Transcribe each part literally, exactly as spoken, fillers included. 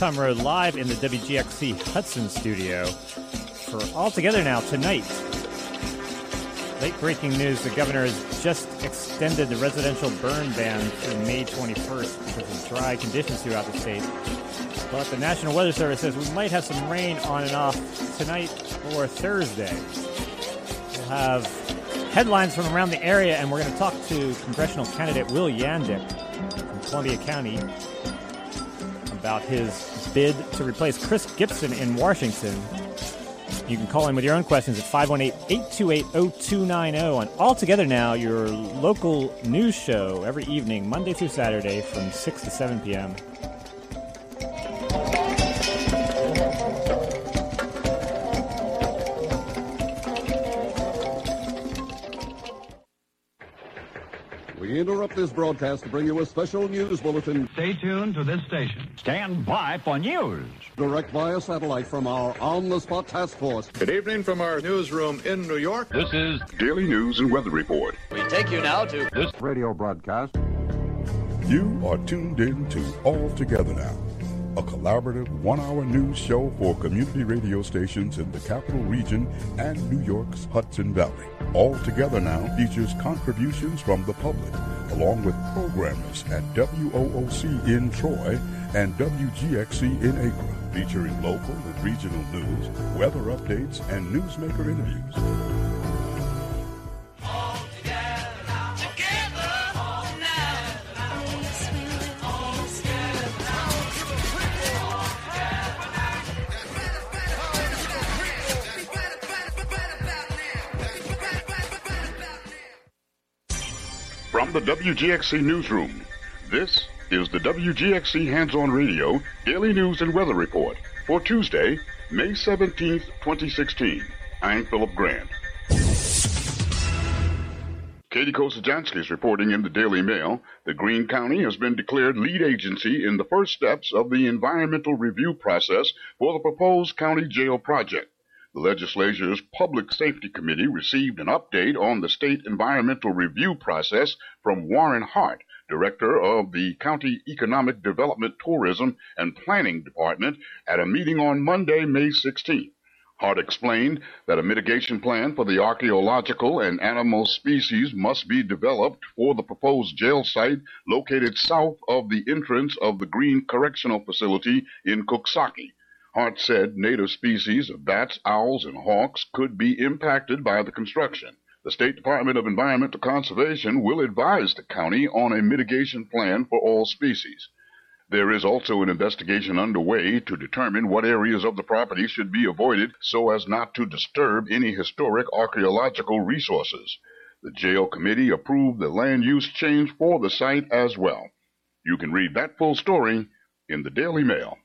Tom Road live in the W G X C Hudson studio for All Together Now tonight. Late breaking news, the governor has just extended the residential burn ban through May twenty-first because of dry conditions throughout the state. But the National Weather Service says we might have some rain on and off tonight or Thursday. We'll have headlines from around the area, and we're going to talk to congressional candidate Will Yandick from Columbia County about his bid to replace Chris Gibson in Washington. You can call in with your own questions at five one eight, eight two eight, zero two nine zero. And All Together Now, your local news show every evening, Monday through Saturday from six to seven p.m. We interrupt this broadcast to bring you a special news bulletin. Stay tuned to this station. Stand by for news. Direct via satellite from our on-the-spot task force. Good evening from our newsroom in New York. This is Daily News and Weather Report. We take you now to this radio broadcast. You are tuned in to All Together Now, a collaborative one-hour news show for community radio stations in the Capital Region and New York's Hudson Valley. All Together Now features contributions from the public, along with programmers at W O O C in Troy and W G X C in Acre, featuring local and regional news, weather updates, and newsmaker interviews. From the W G X C Newsroom, this is the W G X C Hands-On Radio Daily News and Weather Report for Tuesday, May seventeenth, twenty sixteen. I'm Philip Grant. Katie Kosajansky is reporting in the Daily Mail that Greene County has been declared lead agency in the first steps of the environmental review process for the proposed county jail project. The legislature's Public Safety Committee received an update on the state environmental review process from Warren Hart, director of the County Economic Development, Tourism, and Planning Department, at a meeting on Monday, May sixteenth. Hart explained that a mitigation plan for the archaeological and animal species must be developed for the proposed jail site located south of the entrance of the Greene Correctional Facility in Coxsackie. Hart said native species of bats, owls, and hawks could be impacted by the construction. The State Department of Environmental Conservation will advise the county on a mitigation plan for all species. There is also an investigation underway to determine what areas of the property should be avoided so as not to disturb any historic archaeological resources. The jail committee approved the land use change for the site as well. You can read that full story in the Daily Mail.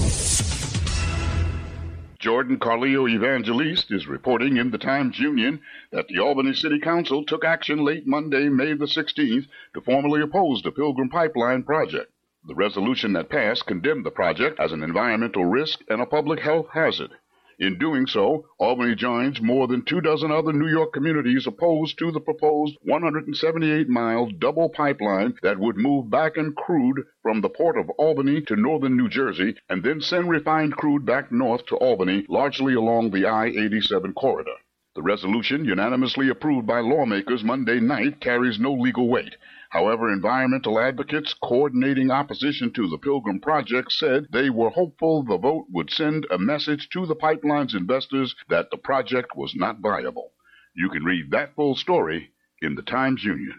Jordan Carleo Evangeliste is reporting in the Times-Union that the Albany City Council took action late Monday, May the sixteenth, to formally oppose the Pilgrim Pipeline project. The resolution that passed condemned the project as an environmental risk and a public health hazard. In doing so, Albany joins more than two dozen other New York communities opposed to the proposed one hundred seventy-eight mile double pipeline that would move back-end crude from the port of Albany to northern New Jersey and then send refined crude back north to Albany, largely along the I eighty-seven corridor. The resolution, unanimously approved by lawmakers Monday night, carries no legal weight. However, environmental advocates coordinating opposition to the Pilgrim project said they were hopeful the vote would send a message to the pipeline's investors that the project was not viable. You can read that full story in the Times-Union.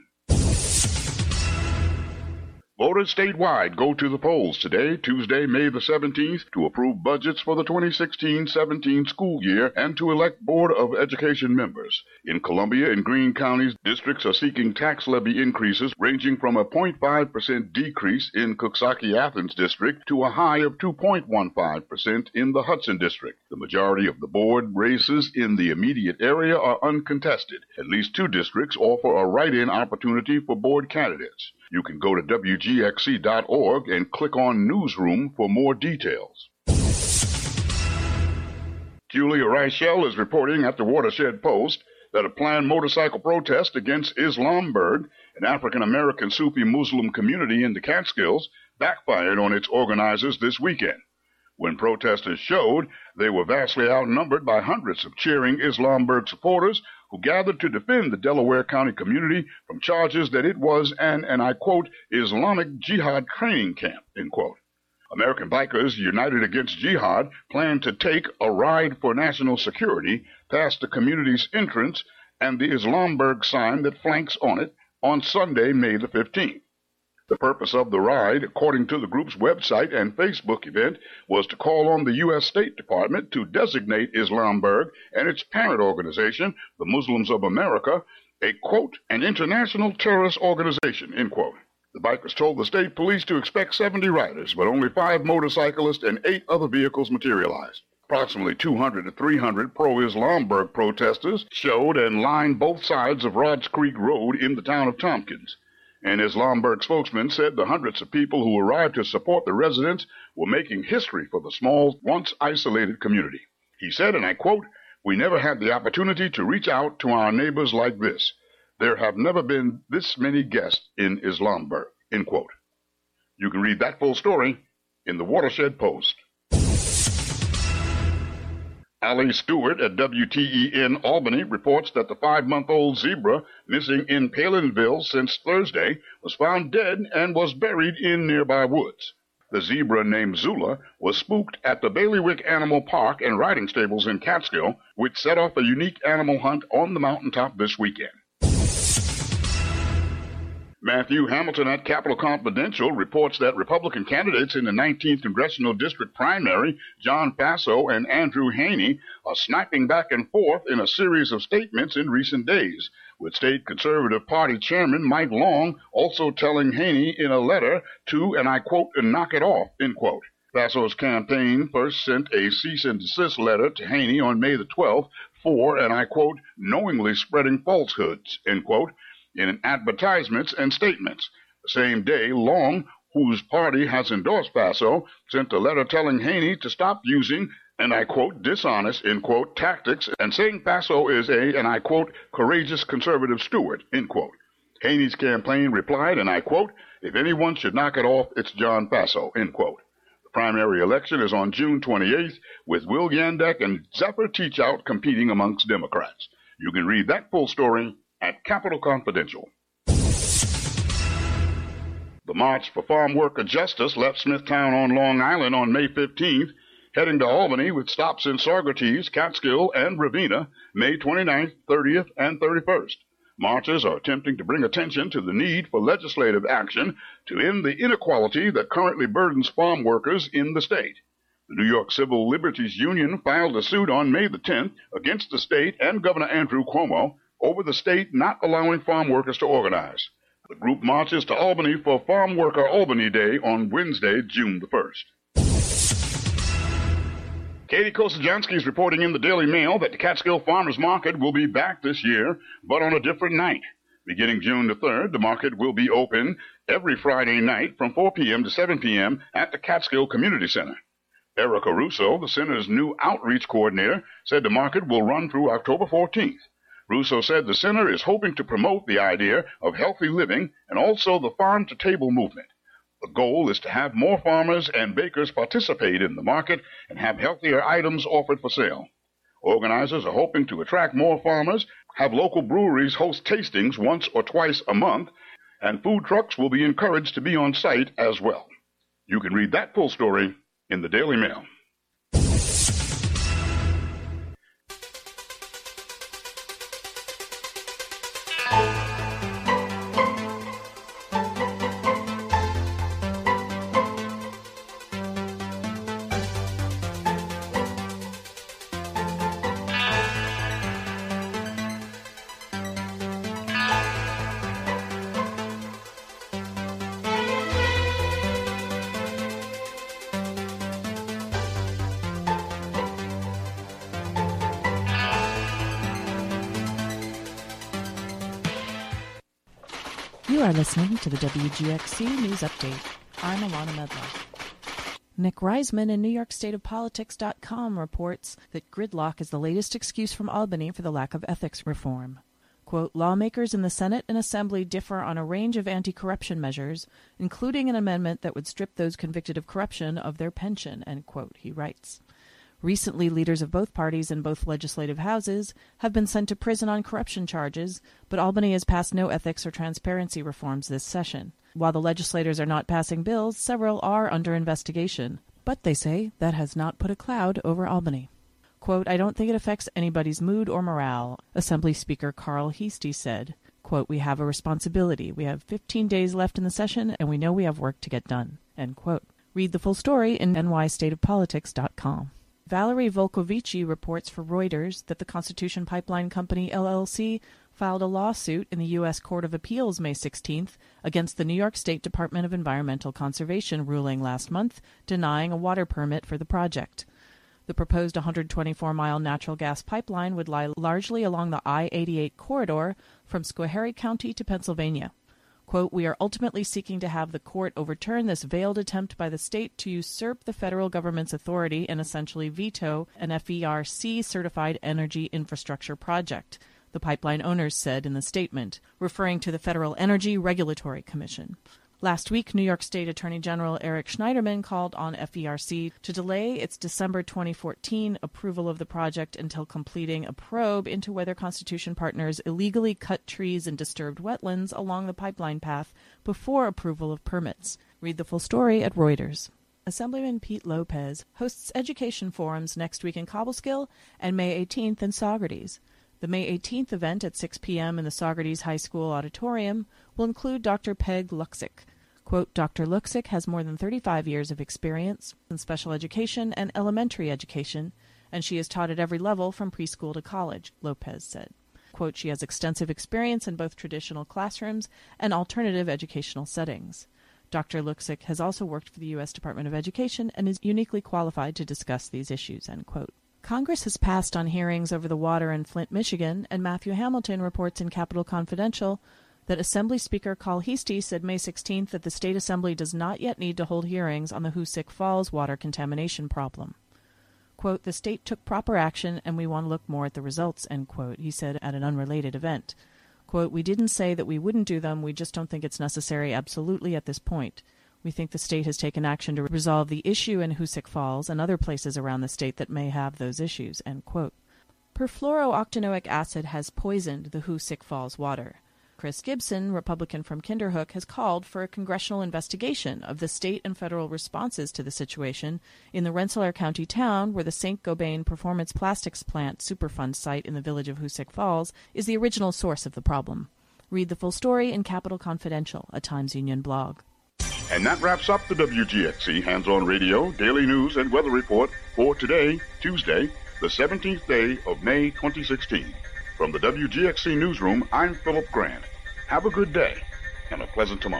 Voters statewide go to the polls today, Tuesday, May the seventeenth, to approve budgets for the twenty sixteen seventeen school year and to elect Board of Education members. In Columbia and Greene counties, districts are seeking tax levy increases ranging from a zero point five percent decrease in Coxsackie-Athens district to a high of two point one five percent in the Hudson district. The majority of the board races in the immediate area are uncontested. At least two districts offer a write-in opportunity for board candidates. You can go to W G X C dot org and click on Newsroom for more details. Julia Reichel is reporting at the Watershed Post that a planned motorcycle protest against Islamberg, an African-American Sufi Muslim community in the Catskills, backfired on its organizers this weekend. When protesters showed, they were vastly outnumbered by hundreds of cheering Islamberg supporters who gathered to defend the Delaware County community from charges that it was an, and I quote, Islamic Jihad training camp, end quote. American Bikers United Against Jihad plan to take a ride for national security past the community's entrance and the Islamberg sign that flanks on it on Sunday, May the fifteenth. The purpose of the ride, according to the group's website and Facebook event, was to call on the U S State Department to designate Islamberg and its parent organization, the Muslims of America, a, quote, an international terrorist organization, end quote. The bikers told the state police to expect seventy riders, but only five motorcyclists and eight other vehicles materialized. Approximately two hundred to three hundred pro-Islamberg protesters showed and lined both sides of Rods Creek Road in the town of Tompkins. An Islamberg spokesman said the hundreds of people who arrived to support the residents were making history for the small, once isolated community. He said, and I quote, "We never had the opportunity to reach out to our neighbors like this. There have never been this many guests in Islamberg," end quote. You can read that full story in the Watershed Post. Allie Stewart at W T E N Albany reports that the five-month-old zebra missing in Palinville since Thursday was found dead and was buried in nearby woods. The zebra named Zula was spooked at the Bailiwick Animal Park and Riding Stables in Catskill, which set off a unique animal hunt on the mountaintop this weekend. Matthew Hamilton at Capital Confidential reports that Republican candidates in the nineteenth Congressional District primary, John Faso and Andrew Haney, are sniping back and forth in a series of statements in recent days, with State Conservative Party Chairman Mike Long also telling Haney in a letter to, and I quote, knock it off, end quote. Faso's campaign first sent a cease and desist letter to Haney on May the twelfth for, and I quote, knowingly spreading falsehoods, end quote, in advertisements and statements. The same day, Long, whose party has endorsed Faso, sent a letter telling Haney to stop using, and I quote, dishonest, end quote, tactics, and saying Faso is a, and I quote, courageous conservative steward, end quote. Haney's campaign replied, and I quote, if anyone should knock it off, it's John Faso, end quote. The primary election is on June twenty-eighth, with Will Yandeck and Zephyr Teachout competing amongst Democrats. You can read that full story at Capital Confidential. The March for Farm Worker Justice left Smithtown on Long Island on May fifteenth, heading to Albany with stops in Saugerties, Catskill, and Ravenna, May twenty-ninth, thirtieth, and thirty-first. Marchers are attempting to bring attention to the need for legislative action to end the inequality that currently burdens farm workers in the state. The New York Civil Liberties Union filed a suit on May the tenth against the state and Governor Andrew Cuomo over the state not allowing farm workers to organize. The group marches to Albany for Farm Worker Albany Day on Wednesday, June the first. Katie Kosajansky is reporting in the Daily Mail that the Catskill Farmers Market will be back this year, but on a different night. Beginning June the third, the market will be open every Friday night from four p.m. to seven p.m. at the Catskill Community Center. Erica Russo, the center's new outreach coordinator, said the market will run through October fourteenth. Russo said the center is hoping to promote the idea of healthy living and also the farm-to-table movement. The goal is to have more farmers and bakers participate in the market and have healthier items offered for sale. Organizers are hoping to attract more farmers, have local breweries host tastings once or twice a month, and food trucks will be encouraged to be on site as well. You can read that full story in the Daily Mail. You are listening to the W G X C News Update. I'm Alana Medlock. Nick Reisman in New York State of Politics dot com reports that gridlock is the latest excuse from Albany for the lack of ethics reform. Quote, lawmakers in the Senate and Assembly differ on a range of anti-corruption measures, including an amendment that would strip those convicted of corruption of their pension, end quote, he writes. Recently, leaders of both parties in both legislative houses have been sent to prison on corruption charges, but Albany has passed no ethics or transparency reforms this session. While the legislators are not passing bills, several are under investigation. But, they say, that has not put a cloud over Albany. Quote, I don't think it affects anybody's mood or morale, Assembly Speaker Carl Heastie said. Quote, we have a responsibility. We have fifteen days left in the session, and we know we have work to get done, end quote. Read the full story in N Y state of politics dot com. Valerie Volkovici reports for Reuters that the Constitution Pipeline Company, L L C, filed a lawsuit in the U S Court of Appeals May sixteenth against the New York State Department of Environmental Conservation ruling last month denying a water permit for the project. The proposed one hundred twenty-four mile natural gas pipeline would lie largely along the I eighty-eight corridor from Schoharie County to Pennsylvania. Quote, we are ultimately seeking to have the court overturn this veiled attempt by the state to usurp the federal government's authority and essentially veto an F E R C-certified energy infrastructure project, the pipeline owners said in the statement, referring to the Federal Energy Regulatory Commission. Last week, New York State Attorney General Eric Schneiderman called on F E R C to delay its December twenty fourteen approval of the project until completing a probe into whether Constitution Partners illegally cut trees and disturbed wetlands along the pipeline path before approval of permits. Read the full story at Reuters. Assemblyman Pete Lopez hosts education forums next week in Cobleskill and May eighteenth in Saugerties. The May eighteenth event at six p.m. in the Saugerties High School auditorium will include Doctor Peg Luksic. Quote, Doctor Luksic has more than thirty-five years of experience in special education and elementary education, and she has taught at every level from preschool to college, Lopez said. Quote, she has extensive experience in both traditional classrooms and alternative educational settings. Doctor Luksic has also worked for the U S Department of Education and is uniquely qualified to discuss these issues, end quote. Congress has passed on hearings over the water in Flint, Michigan, and Matthew Hamilton reports in Capitol Confidential that Assembly Speaker Carl Heastie said May sixteenth that the State Assembly does not yet need to hold hearings on the Hoosick Falls water contamination problem. Quote, the state took proper action and we want to look more at the results, end quote, he said at an unrelated event. Quote, we didn't say that we wouldn't do them, we just don't think it's necessary absolutely at this point. We think the state has taken action to resolve the issue in Hoosick Falls and other places around the state that may have those issues, end quote. Perfluorooctanoic acid has poisoned the Hoosick Falls water. Chris Gibson, Republican from Kinderhook, has called for a congressional investigation of the state and federal responses to the situation in the Rensselaer County town where the Saint Gobain Performance Plastics Plant Superfund site in the village of Hoosick Falls is the original source of the problem. Read the full story in Capitol Confidential, a Times Union blog. And that wraps up the W G X C Hands-On Radio Daily News and Weather Report for today, Tuesday, the seventeenth day of May twenty sixteen. From the W G X C Newsroom, I'm Philip Grant. Have a good day and a pleasant tomorrow.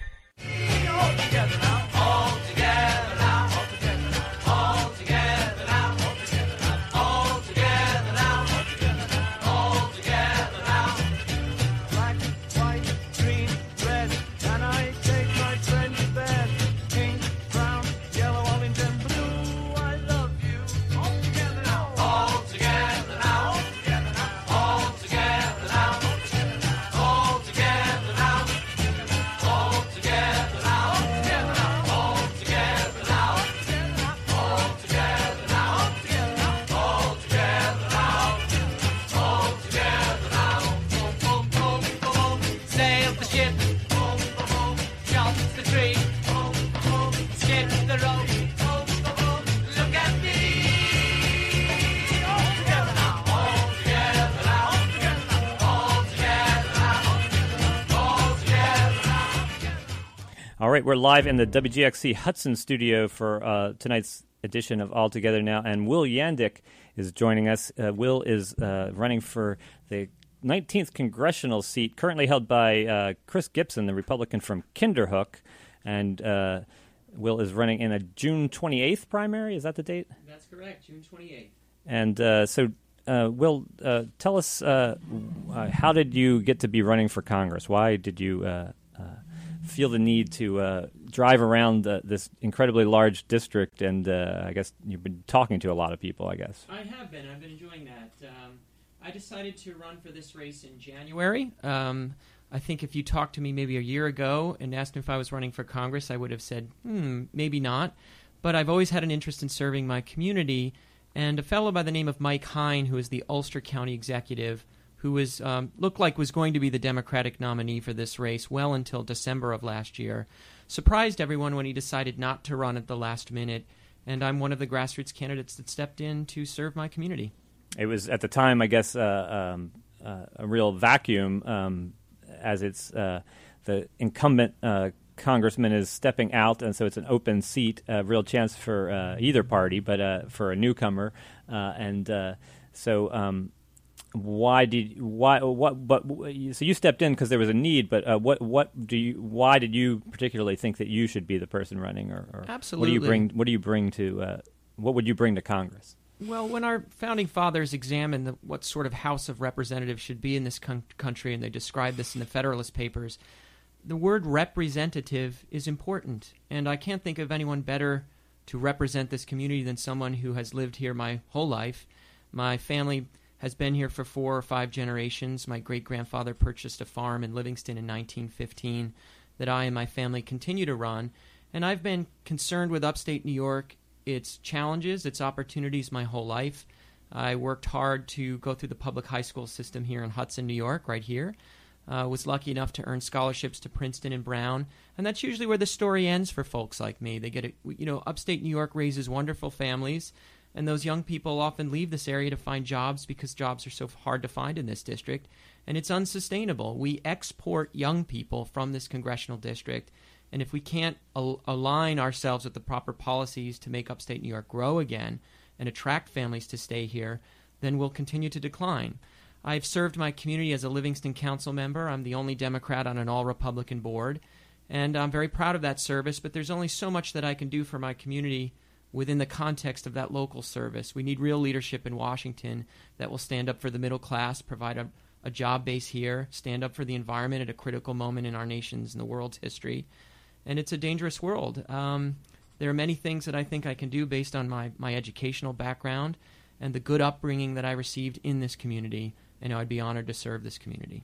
All together now, all together now, all together now, all together now, all together now, all together now, all together now. Black, white, green, red, and I take my friend to bed. Pink, brown, yellow, orange, and blue. I love you. All together now, all together now, all together now, all together now, all together now, all together now, all together now, all together now, all together now, all together now, all together now. Boom, boom, boom, boom, boom. Sail the ship. Boom, boom, boom. Jump the tree. Boom, boom, boom. Skip the rope. Boom, boom, boom. Look at me. All together now, all together now, all together now, all together now, all together now. All right, we're live in the W G X C Hudson studio for uh, tonight's edition of All Together Now, and Will Yandick is joining us. Uh, Will is uh, running for the nineteenth congressional seat, currently held by uh, Chris Gibson, the Republican from Kinderhook, and uh, Will is running in a June twenty-eighth primary. Is that the date? That's correct, June twenty-eighth. And uh, so, uh, Will, uh, tell us, uh, uh, how did you get to be running for Congress? Why did you uh, uh, feel the need to uh, drive around uh, this incredibly large district? And uh, I guess you've been talking to a lot of people, I guess. I have been. I've been enjoying that. Um, I decided to run for this race in January. Um, I think if you talked to me maybe a year ago and asked me if I was running for Congress, I would have said, hmm, maybe not. But I've always had an interest in serving my community. And a fellow by the name of Mike Hine, who is the Ulster County executive, who was um, looked like was going to be the Democratic nominee for this race well until December of last year, surprised everyone when he decided not to run at the last minute. And I'm one of the grassroots candidates that stepped in to serve my community. It was, at the time, I guess, uh, um, uh, a real vacuum, um, as it's uh, the incumbent uh, congressman is stepping out, and so it's an open seat, a real chance for uh, either party, but uh, for a newcomer. Uh, and uh, so um, why did why what? But so you stepped in because there was a need. But uh, what what do you? Why did you particularly think that you should be the person running? Or, or Absolutely. What do you bring? What do you bring to? Uh, what would you bring to Congress? Well, when our founding fathers examined the, what sort of House of Representatives should be in this con- country, and they described this in the Federalist Papers, the word representative is important. And I can't think of anyone better to represent this community than someone who has lived here my whole life. My family has been here for four or five generations. My great-grandfather purchased a farm in Livingston in nineteen fifteen that I and my family continue to run. And I've been concerned with upstate New York, its challenges, its opportunities my whole life. I worked hard to go through the public high school system here in Hudson, New York, right here. I uh, was lucky enough to earn scholarships to Princeton and Brown, and that's usually where the story ends for folks like me. They get it, you know, upstate New York raises wonderful families, and those young people often leave this area to find jobs because jobs are so hard to find in this district, and it's unsustainable. We export young people from this congressional district, and if we can't al- align ourselves with the proper policies to make upstate New York grow again and attract families to stay here, then we'll continue to decline. I've served my community as a Livingston Council member. I'm the only Democrat on an all-Republican board, and I'm very proud of that service, but there's only so much that I can do for my community within the context of that local service. We need real leadership in Washington that will stand up for the middle class, provide a, a job base here, stand up for the environment at a critical moment in our nation's and the world's history. And it's a dangerous world. Um, there are many things that I think I can do based on my, my educational background and the good upbringing that I received in this community, and I'd be honored to serve this community.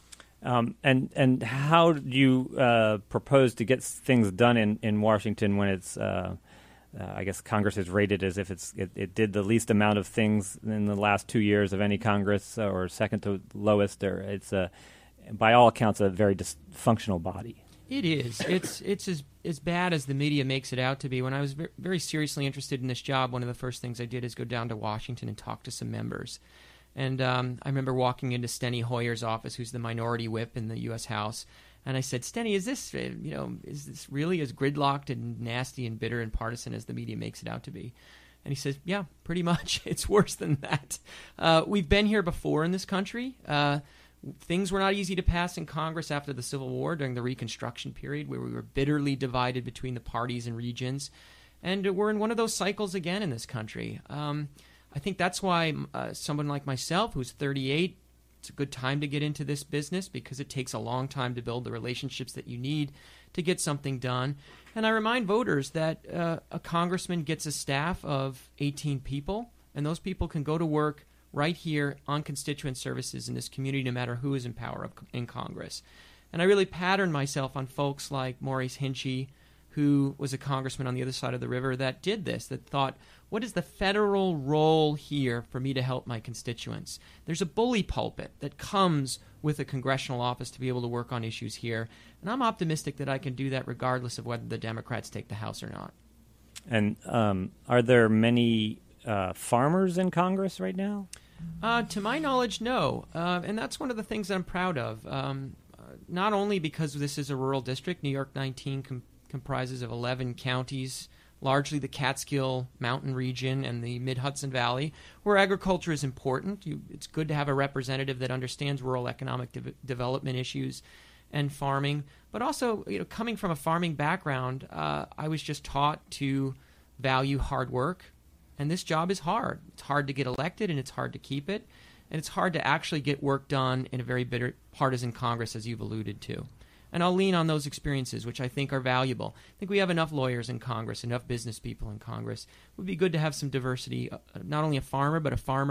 Um, and and how do you uh, propose to get things done in, in Washington when it's, uh, uh, I guess Congress is rated as if it's it, it did the least amount of things in the last two years of any Congress, or second to lowest, or it's, a, by all accounts, a very dysfunctional body? It is. It's it's as as bad as the media makes it out to be. When I was very, very seriously interested in this job, one of the first things I did is go down to Washington and talk to some members. And um, I remember walking into Steny Hoyer's office, who's the minority whip in the U S House, and I said, "Steny, is this uh, you know is this really as gridlocked and nasty and bitter and partisan as the media makes it out to be?" And he says, "Yeah, pretty much. It's worse than that. Uh, we've been here before in this country." Uh, Things were not easy to pass in Congress after the Civil War during the Reconstruction period, where we were bitterly divided between the parties and regions. And we're in one of those cycles again in this country. Um, I think that's why uh, someone like myself, who's thirty-eight, it's a good time to get into this business because it takes a long time to build the relationships that you need to get something done. And I remind voters that uh, a congressman gets a staff of eighteen people, and those people can go to work right here on constituent services in this community, no matter who is in power of, in Congress. And I really patterned myself on folks like Maurice Hinchey, who was a congressman on the other side of the river that did this, that thought, what is the federal role here for me to help my constituents? There's a bully pulpit that comes with a congressional office to be able to work on issues here. And I'm optimistic that I can do that regardless of whether the Democrats take the House or not. And um, are there many uh, farmers in Congress right now? Uh, to my knowledge, no. Uh, and that's one of the things that I'm proud of. Um, uh, not only because this is a rural district, New York nineteen com- comprises of eleven counties, largely the Catskill Mountain region and the Mid-Hudson Valley, where agriculture is important. You, it's good to have a representative that understands rural economic de- development issues and farming. But also, you know, coming from a farming background, uh, I was just taught to value hard work. And this job is hard. It's hard to get elected, and it's hard to keep it. And it's hard to actually get work done in a very bitter partisan Congress, as you've alluded to. And I'll lean on those experiences, which I think are valuable. I think we have enough lawyers in Congress, enough business people in Congress. It would be good to have some diversity, uh, not only a farmer, but a farmer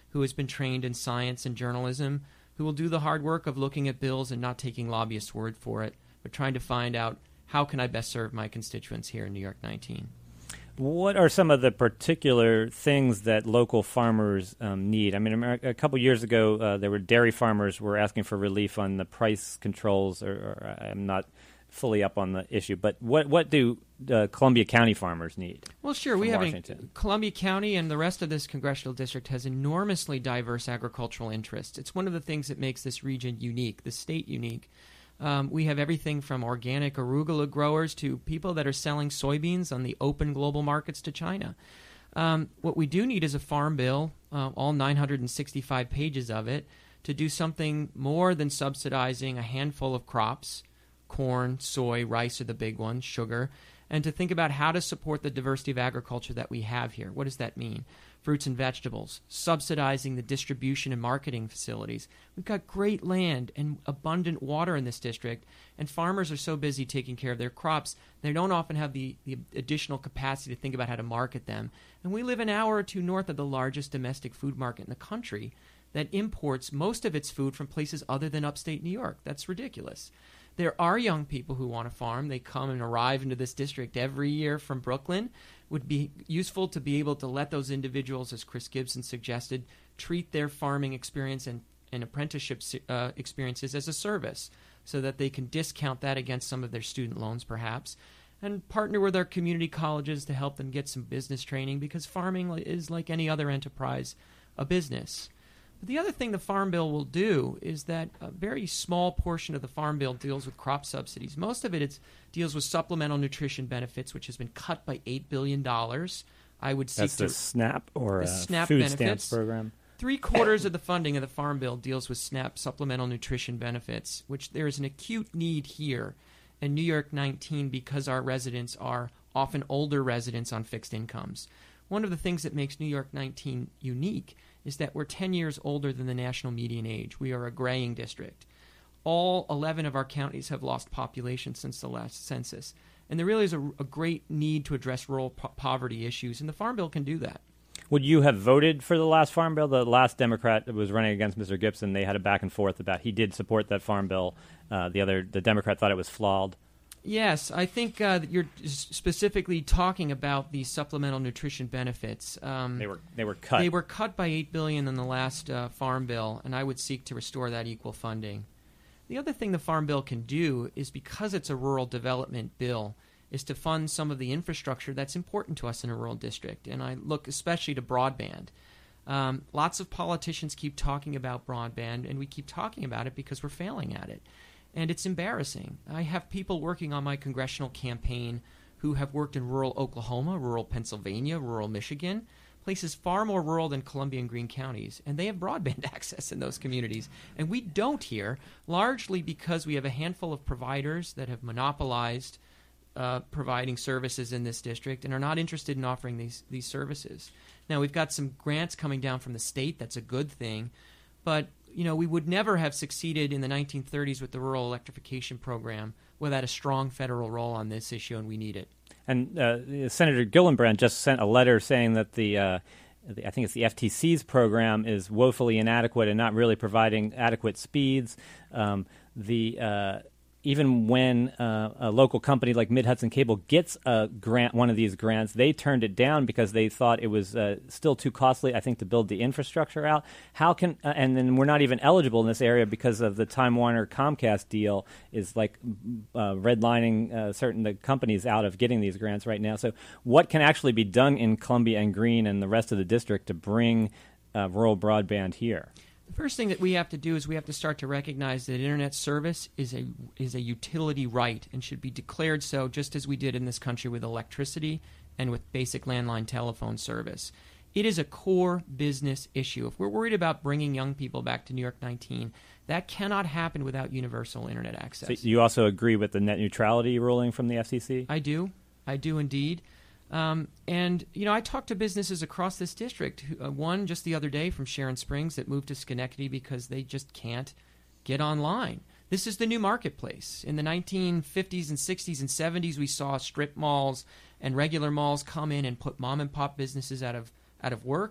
who has been trained in science and journalism, who will do the hard work of looking at bills and not taking lobbyists' word for it, but trying to find out how can I best serve my constituents here in New York nineteen. What are some of the particular things that local farmers um, need? I mean, a couple years ago, uh, there were dairy farmers were asking for relief on the price controls, or, or I'm not fully up on the issue, but what what do uh, Columbia County farmers need? Well, sure. We have Washington? a, Columbia County and the rest of this congressional district has enormously diverse agricultural interests. It's one of the things that makes this region unique, the state unique. Um, we have everything from organic arugula growers to people that are selling soybeans on the open global markets to China. Um, what we do need is a farm bill, uh, all nine hundred sixty-five pages of it, to do something more than subsidizing a handful of crops. Corn, soy, rice are the big ones, sugar, and to think about how to support the diversity of agriculture that we have here. What does that mean? Fruits and vegetables, subsidizing the distribution and marketing facilities. We've got great land and abundant water in this district, and farmers are so busy taking care of their crops, they don't often have the, the additional capacity to think about how to market them. And we live an hour or two north of the largest domestic food market in the country that imports most of its food from places other than upstate New York. That's ridiculous. There are young people who want to farm. They come and arrive into this district every year from Brooklyn. Would be useful to be able to let those individuals, as Chris Gibson suggested, treat their farming experience and, and apprenticeship uh, experiences as a service so that they can discount that against some of their student loans perhaps, and partner with our community colleges to help them get some business training, because farming is, like any other enterprise, a business. But the other thing the Farm Bill will do is that a very small portion of the Farm Bill deals with crop subsidies. Most of it it's, deals with supplemental nutrition benefits, which has been cut by eight billion dollars. I would seek That's to... the SNAP or the uh, SNAP food benefits. stamps program? Three-quarters of the funding of the Farm Bill deals with SNAP, supplemental nutrition benefits, which there is an acute need here in New York nineteen because our residents are often older residents on fixed incomes. One of the things that makes New York nineteen unique is that we're ten years older than the national median age. We are a graying district. All eleven of our counties have lost population since the last census. And there really is a, a great need to address rural po- poverty issues, and the Farm Bill can do that. Would you have voted for the last Farm Bill? The last Democrat that was running against Mister Gibson, they had a back and forth about he did support that Farm Bill. Uh, the other, the Democrat thought it was flawed. Yes, I think uh, that you're specifically talking about the supplemental nutrition benefits. Um, They were they were cut. They were cut by eight billion dollars in the last uh, Farm Bill, and I would seek to restore that equal funding. The other thing the Farm Bill can do is, because it's a rural development bill, is to fund some of the infrastructure that's important to us in a rural district, and I look especially to broadband. Um, lots of politicians keep talking about broadband, and we keep talking about it because we're failing at it. And it's embarrassing. I have people working on my congressional campaign who have worked in rural Oklahoma, rural Pennsylvania, rural Michigan, places far more rural than Columbia and Greene counties, and they have broadband access in those communities. And we don't here, largely because we have a handful of providers that have monopolized uh, providing services in this district and are not interested in offering these, these services. Now, we've got some grants coming down from the state. That's a good thing. But you know, we would never have succeeded in the nineteen thirties with the rural electrification program without a strong federal role on this issue, and we need it. And uh, Senator Gillibrand just sent a letter saying that the, uh, the, I think it's the F T C's program is woefully inadequate and not really providing adequate speeds. Um, the uh, even when uh, a local company like Mid-Hudson Cable gets a grant, one of these grants, they turned it down because they thought it was uh, still too costly, I think, to build the infrastructure out. How can uh, and then we're not even eligible in this area because of the Time Warner Comcast deal is like uh, redlining uh, certain the companies out of getting these grants right now. So what can actually be done in Columbia and Greene and the rest of the district to bring uh, rural broadband here? The first thing that we have to do is we have to start to recognize that internet service is a is a utility right and should be declared so, just as we did in this country with electricity and with basic landline telephone service. It is a core business issue. If we're worried about bringing young people back to New York nineteen, that cannot happen without universal internet access. So you also agree with the net neutrality ruling from the F C C? I do. I do indeed. Um, and, you know, I talked to businesses across this district. Uh, one just the other day from Sharon Springs that moved to Schenectady because they just can't get online. This is the new marketplace. In the nineteen fifties and sixties and seventies, we saw strip malls and regular malls come in and put mom-and-pop businesses out of out of work.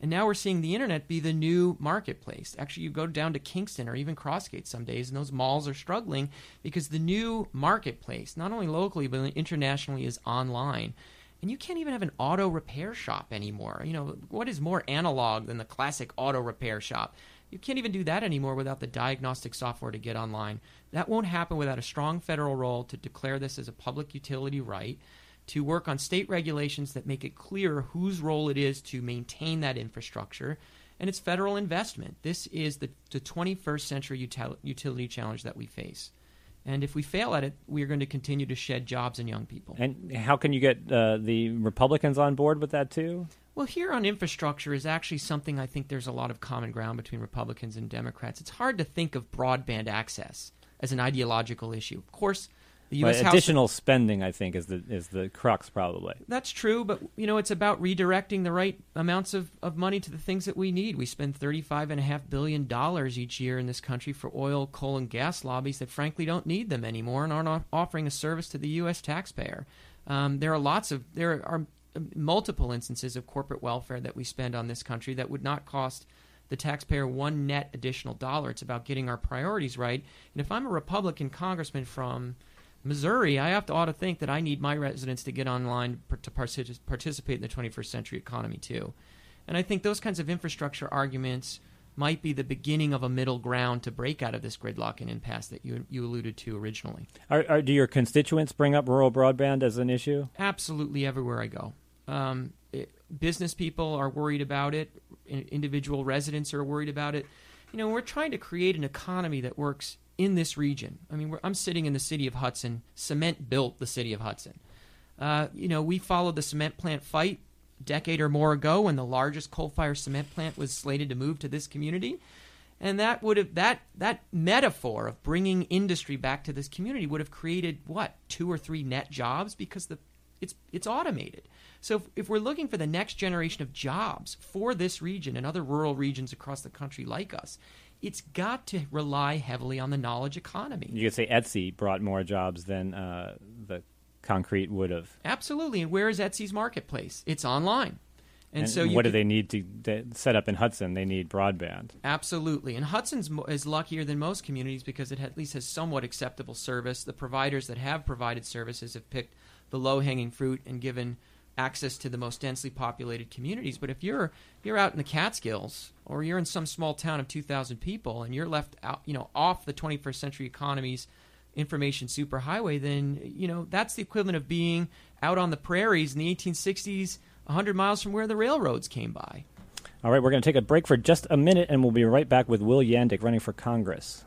And now we're seeing the internet be the new marketplace. Actually, you go down to Kingston or even Crossgate some days, and those malls are struggling because the new marketplace, not only locally but internationally, is online. And you can't even have an auto repair shop anymore. You know, what is more analog than the classic auto repair shop? You can't even do that anymore without the diagnostic software to get online. That won't happen without a strong federal role to declare this as a public utility right, to work on state regulations that make it clear whose role it is to maintain that infrastructure, and it's federal investment. This is the, the twenty-first century util- utility challenge that we face. And if we fail at it, we are going to continue to shed jobs and young people. And how can you get uh, the Republicans on board with that too? Well, here on infrastructure is actually something I think there's a lot of common ground between Republicans and Democrats. It's hard to think of broadband access as an ideological issue. Of course, the U S Well, House... additional spending, I think, is the is the crux, probably. That's true, but you know, it's about redirecting the right amounts of, of money to the things that we need. We spend thirty-five point five billion dollars each year in this country for oil, coal, and gas lobbies that frankly don't need them anymore and aren't off- offering a service to the U S taxpayer. Um, there are lots of there are multiple instances of corporate welfare that we spend on this country that would not cost the taxpayer one net additional dollar. It's about getting our priorities right. And if I'm a Republican congressman from Missouri, I have to ought to think that I need my residents to get online per, to partic- participate in the twenty-first century economy too. And I think those kinds of infrastructure arguments might be the beginning of a middle ground to break out of this gridlock and impasse that you you alluded to originally. Are, are, do your constituents bring up rural broadband as an issue? Absolutely, everywhere I go. Um, it, business people are worried about it. In, individual residents are worried about it. You know, we're trying to create an economy that works in this region. I mean, we're, I'm sitting in the city of Hudson. Cement built the city of Hudson. Uh, you know, we followed the cement plant fight a decade or more ago when the largest coal-fired cement plant was slated to move to this community. And that would have that that metaphor of bringing industry back to this community would have created what, two or three net jobs because the it's it's automated. So if, if we're looking for the next generation of jobs for this region and other rural regions across the country like us, it's got to rely heavily on the knowledge economy. You could say Etsy brought more jobs than uh, the concrete would have. Absolutely. And where is Etsy's marketplace? It's online. And, And so you what do could- they need to, to set up in Hudson? They need broadband. Absolutely. And Hudson's mo- is luckier than most communities because it at least has somewhat acceptable service. The providers that have provided services have picked the low-hanging fruit and given access to the most densely populated communities. But if you're you're out in the Catskills or you're in some small town of two thousand people and you're left out, you know, off the twenty-first century economy's information superhighway, then, you know, that's the equivalent of being out on the prairies in the eighteen sixties, one hundred miles from where the railroads came by. All right, we're going to take a break for just a minute, and we'll be right back with Will Yandick running for Congress.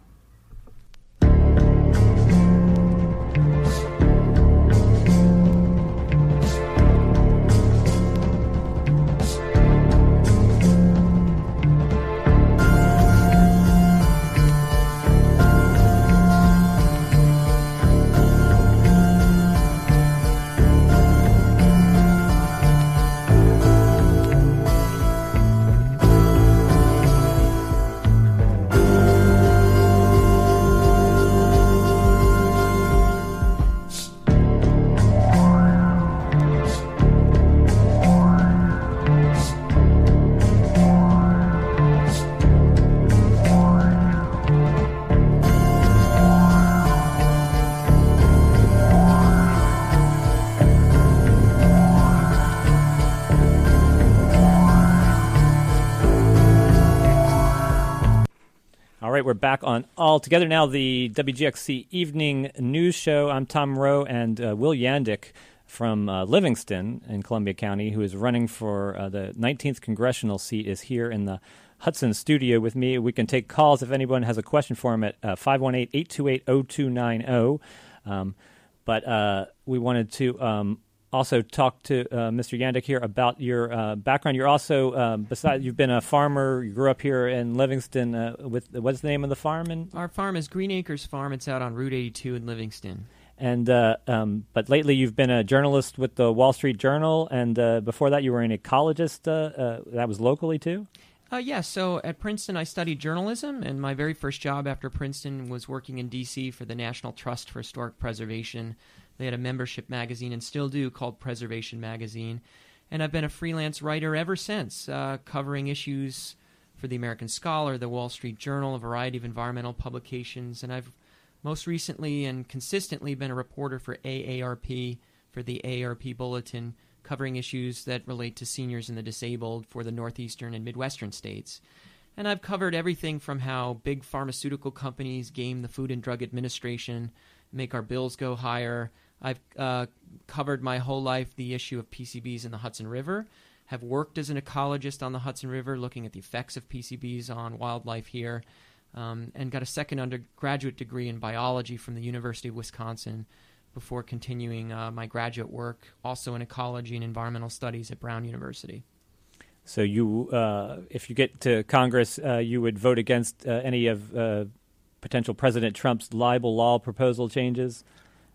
All right, we're back on All Together Now, the W G X C Evening News Show. I'm Tom Rowe, and uh, Will Yandick from uh, Livingston in Columbia County, who is running for uh, the nineteenth congressional seat, is here in the Hudson studio with me. We can take calls if anyone has a question for him at uh, five one eight, eight two eight, zero two nine zero. Um, but uh, we wanted to um, also talk to uh, Mister Yandick here about your uh, background. You're also, uh, besides, you've been a farmer. You grew up here in Livingston. Uh, with what's the name of the farm? And Our farm is Green Acres Farm. It's out on Route eighty-two in Livingston. and uh, um, but lately you've been a journalist with the Wall Street Journal, and uh, before that you were an ecologist. Uh, uh, that was locally too. Uh, yes, yeah, so at Princeton I studied journalism, and my very first job after Princeton was working in D C for the National Trust for Historic Preservation. They had a membership magazine, and still do, called Preservation Magazine. And I've been a freelance writer ever since, uh, covering issues for the American Scholar, the Wall Street Journal, a variety of environmental publications. And I've most recently and consistently been a reporter for A A R P, for the A A R P Bulletin, covering issues that relate to seniors and the disabled for the northeastern and midwestern states. And I've covered everything from how big pharmaceutical companies game the Food and Drug Administration, make our bills go higher. I've uh, covered my whole life the issue of P C Bs in the Hudson River, have worked as an ecologist on the Hudson River looking at the effects of P C Bs on wildlife here, um, and got a second undergraduate degree in biology from the University of Wisconsin before continuing uh, my graduate work also in ecology and environmental studies at Brown University. So you, uh, if you get to Congress, uh, you would vote against uh, any of uh, potential President Trump's libel law proposal changes?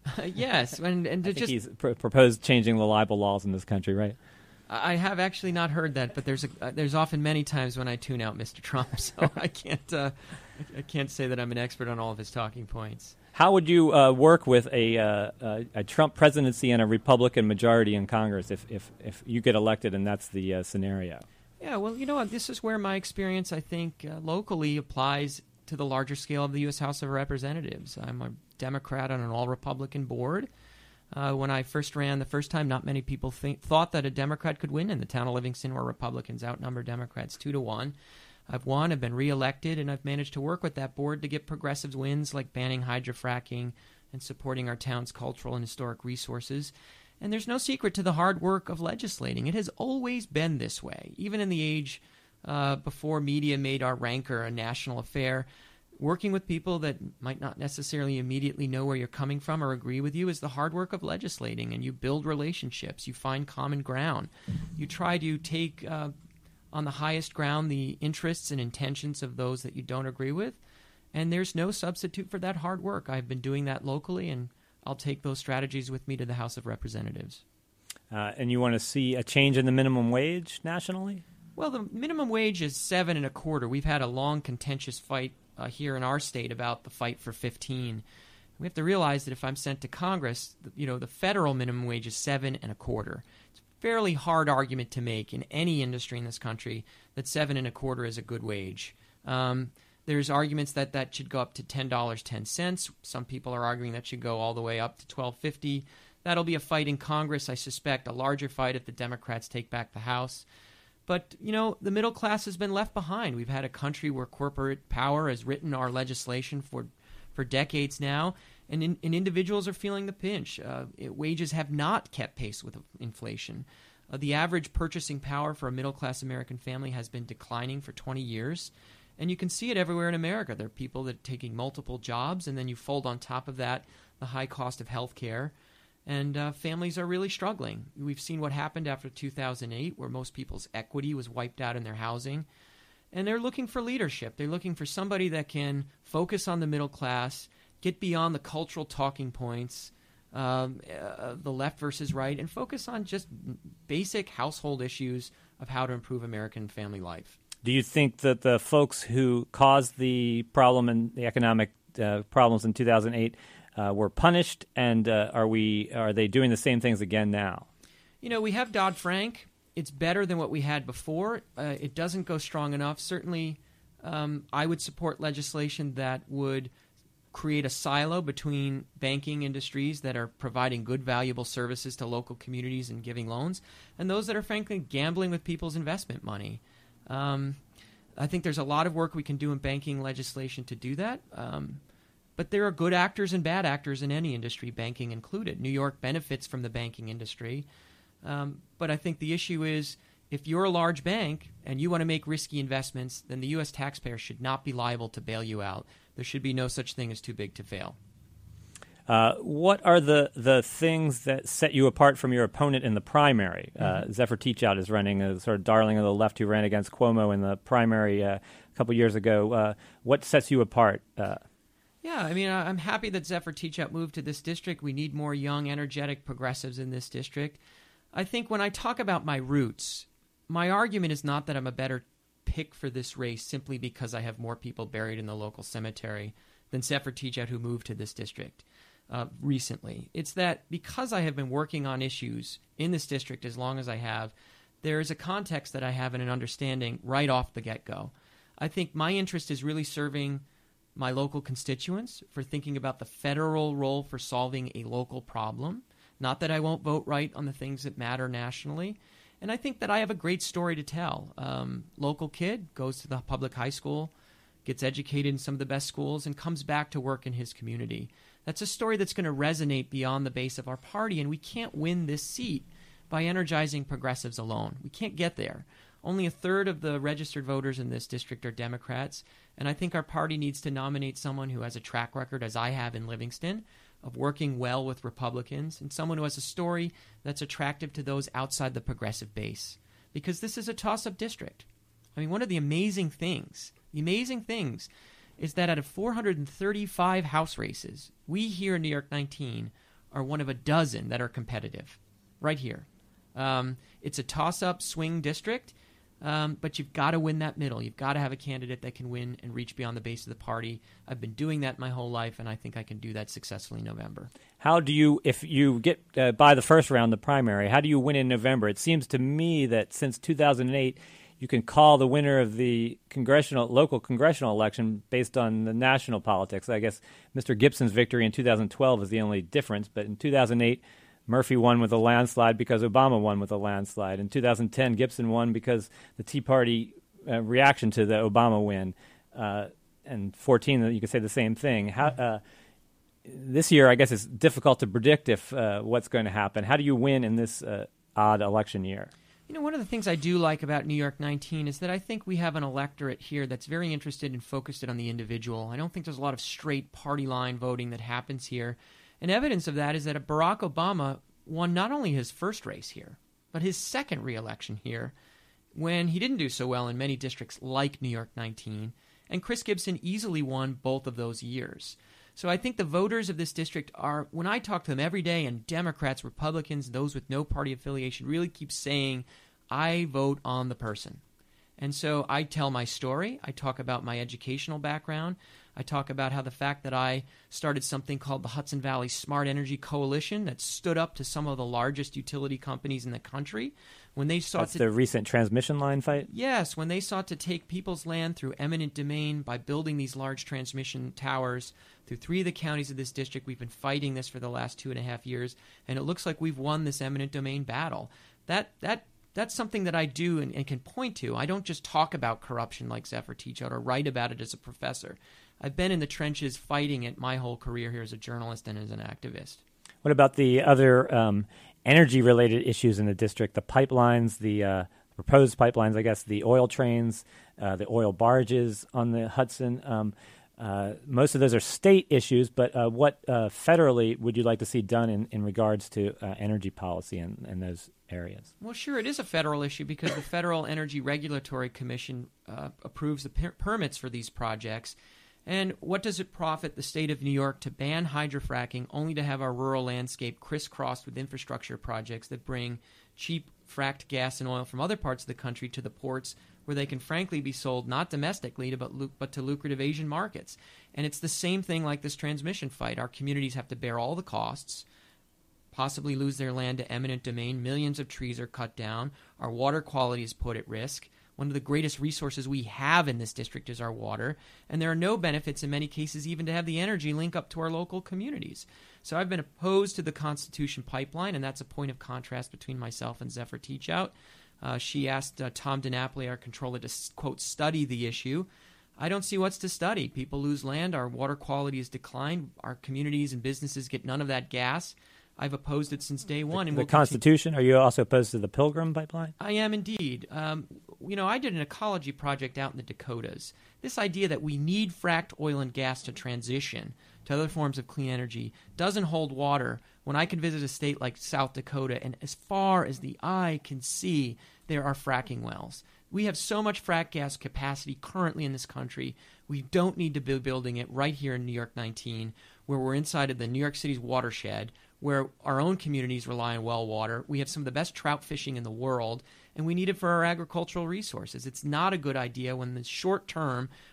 Yes, and, and to I think just he's pr- proposed changing the libel laws in this country, right? I have actually not heard that, but there's a, uh, there's often many times when I tune out Mister Trump, so I can't uh, I can't say that I'm an expert on all of his talking points. How would you uh, work with a, uh, a a Trump presidency and a Republican majority in Congress if if, if you get elected and that's the uh, scenario? Yeah, well, you know, this is where my experience, I think, uh, locally applies to the larger scale of the U S House of Representatives. I'm a Democrat on an all-Republican board. Uh, when I first ran the first time, not many people think, thought that a Democrat could win in the town of Livingston, where Republicans outnumber Democrats two to one. I've won, I've been reelected, and I've managed to work with that board to get progressives wins like banning hydrofracking and supporting our town's cultural and historic resources. And there's no secret to the hard work of legislating. It has always been this way, even in the age uh, before media made our rancor a national affair. Working with people that might not necessarily immediately know where you're coming from or agree with you is the hard work of legislating, and you build relationships, you find common ground. You try to take uh, on the highest ground the interests and intentions of those that you don't agree with, and there's no substitute for that hard work. I've been doing that locally, and I'll take those strategies with me to the House of Representatives. Uh, and you want to see a change in the minimum wage nationally? Well, the minimum wage is seven and a quarter. We've had a long, contentious fight uh, here in our state about the fight for fifteen. We have to realize that if I'm sent to Congress, you know, the federal minimum wage is seven and a quarter. It's a fairly hard argument to make in any industry in this country that seven and a quarter is a good wage. Um, there's arguments that that should go up to ten dollars and ten cents. Some people are arguing that should go all the way up to twelve fifty. That'll be a fight in Congress, I suspect, a larger fight if the Democrats take back the House. But, you know, the middle class has been left behind. We've had a country where corporate power has written our legislation for for decades now, and, in, and individuals are feeling the pinch. Uh, it, wages have not kept pace with inflation. Uh, the average purchasing power for a middle-class American family has been declining for twenty years, and you can see it everywhere in America. There are people that are taking multiple jobs, and then you fold on top of that the high cost of health care. And uh, families are really struggling. We've seen what happened after two thousand eight, where most people's equity was wiped out in their housing. And they're looking for leadership. They're looking for somebody that can focus on the middle class, get beyond the cultural talking points, um, uh, the left versus right, and focus on just basic household issues of how to improve American family life. Do you think that the folks who caused the problem and the economic uh, problems in two thousand eight Uh, were punished, and uh, are we are they doing the same things again now? You know, we have Dodd-Frank. It's better than what we had before. Uh, it doesn't go strong enough. Certainly, um, I would support legislation that would create a silo between banking industries that are providing good, valuable services to local communities and giving loans, and those that are, frankly, gambling with people's investment money. Um, I think there's a lot of work we can do in banking legislation to do that. Um, But there are good actors and bad actors in any industry, banking included. New York benefits from the banking industry. Um, but I think the issue is if you're a large bank and you want to make risky investments, then the U S taxpayer should not be liable to bail you out. There should be no such thing as too big to fail. Uh, what are the, the things that set you apart from your opponent in the primary? Mm-hmm. Uh, Zephyr Teachout is running a sort of darling of the left who ran against Cuomo in the primary uh, a couple years ago. Uh, what sets you apart? Uh, Yeah, I mean, I'm happy that Zephyr Teachout moved to this district. We need more young, energetic progressives in this district. I think when I talk about my roots, my argument is not that I'm a better pick for this race simply because I have more people buried in the local cemetery than Zephyr Teachout who moved to this district. uh, recently. It's that because I have been working on issues in this district as long as I have, there is a context that I have and an understanding right off the get-go. I think my interest is really serving my local constituents, for thinking about the federal role for solving a local problem. Not that I won't vote right on the things that matter nationally. And I think that I have a great story to tell. Um, local kid goes to the public high school, gets educated in some of the best schools, and comes back to work in his community. That's a story that's going to resonate beyond the base of our party, and we can't win this seat by energizing progressives alone. We can't get there. Only a third of the registered voters in this district are Democrats, and I think our party needs to nominate someone who has a track record, as I have in Livingston, of working well with Republicans, and someone who has a story that's attractive to those outside the progressive base. Because this is a toss-up district. I mean, one of the amazing things, the amazing things, is that out of four hundred thirty-five House races, we here in New York nineteen are one of a dozen that are competitive, right here. Um, it's a toss-up swing district, um, but you've got to win that middle. You've got to have a candidate that can win and reach beyond the base of the party. I've been doing that my whole life, and I think I can do that successfully in November. How do you, if you get uh, by the first round, the primary, how do you win in November? It seems to me that since two thousand eight, you can call the winner of the congressional, local congressional election based on the national politics. I guess Mister Gibson's victory in two thousand twelve is the only difference, but in two thousand eight, Murphy won with a landslide because Obama won with a landslide. In two thousand ten, Gibson won because the Tea Party uh, reaction to the Obama win. Uh, and fourteen, you could say the same thing. How, uh, this year, I guess it's difficult to predict if uh, what's going to happen. How do you win in this uh, odd election year? You know, one of the things I do like about New York nineteen is that I think we have an electorate here that's very interested and focused on the individual. I don't think there's a lot of straight party line voting that happens here. And evidence of that is that Barack Obama won not only his first race here, but his second re-election here, when he didn't do so well in many districts like New York nineteen, and Chris Gibson easily won both of those years. So I think the voters of this district are, when I talk to them every day, and Democrats, Republicans, those with no party affiliation really keep saying, I vote on the person. And so I tell my story. I talk about my educational background. I talk about how the fact that I started something called the Hudson Valley Smart Energy Coalition that stood up to some of the largest utility companies in the country when they sought That's to... the recent transmission line fight? Yes, when they sought to take people's land through eminent domain by building these large transmission towers through three of the counties of this district. We've been fighting this for the last two and a half years, and it looks like we've won this eminent domain battle. That that That's something that I do and, and can point to. I don't just talk about corruption like Zephyr Teachout or write about it as a professor. I've been in the trenches fighting it my whole career here as a journalist and as an activist. What about the other um, energy-related issues in the district, the pipelines, the uh, proposed pipelines, I guess, the oil trains, uh, the oil barges on the Hudson? Um, uh, most of those are state issues, but uh, what uh, federally would you like to see done in, in regards to uh, energy policy in, in those areas? Well, sure, it is a federal issue because the Federal Energy Regulatory Commission uh, approves the per- permits for these projects. And what does it profit the state of New York to ban hydrofracking only to have our rural landscape crisscrossed with infrastructure projects that bring cheap fracked gas and oil from other parts of the country to the ports where they can frankly be sold not domestically but, but to lucrative Asian markets? And it's the same thing like this transmission fight. Our communities have to bear all the costs, possibly lose their land to eminent domain. Millions of trees are cut down. Our water quality is put at risk. One of the greatest resources we have in this district is our water, and there are no benefits in many cases even to have the energy link up to our local communities. So I've been opposed to the Constitution Pipeline, and that's a point of contrast between myself and Zephyr Teachout. Uh, she asked uh, Tom DiNapoli, our controller, to, quote, study the issue. I don't see what's to study. People lose land. Our water quality has declined. Our communities and businesses get none of that gas. I've opposed it since day one. The, and the we'll Constitution? Continue. Are you also opposed to the Pilgrim Pipeline? I am indeed. Um, you know, I did an ecology project out in the Dakotas. This idea that we need fracked oil and gas to transition to other forms of clean energy doesn't hold water when I can visit a state like South Dakota, and as far as the eye can see, there are fracking wells. We have so much frack gas capacity currently in this country. We don't need to be building it right here in New York nineteen, where we're inside of the New York City's watershed, where our own communities rely on well water. We have some of the best trout fishing in the world, and we need it for our agricultural resources. It's not a good idea when in the short term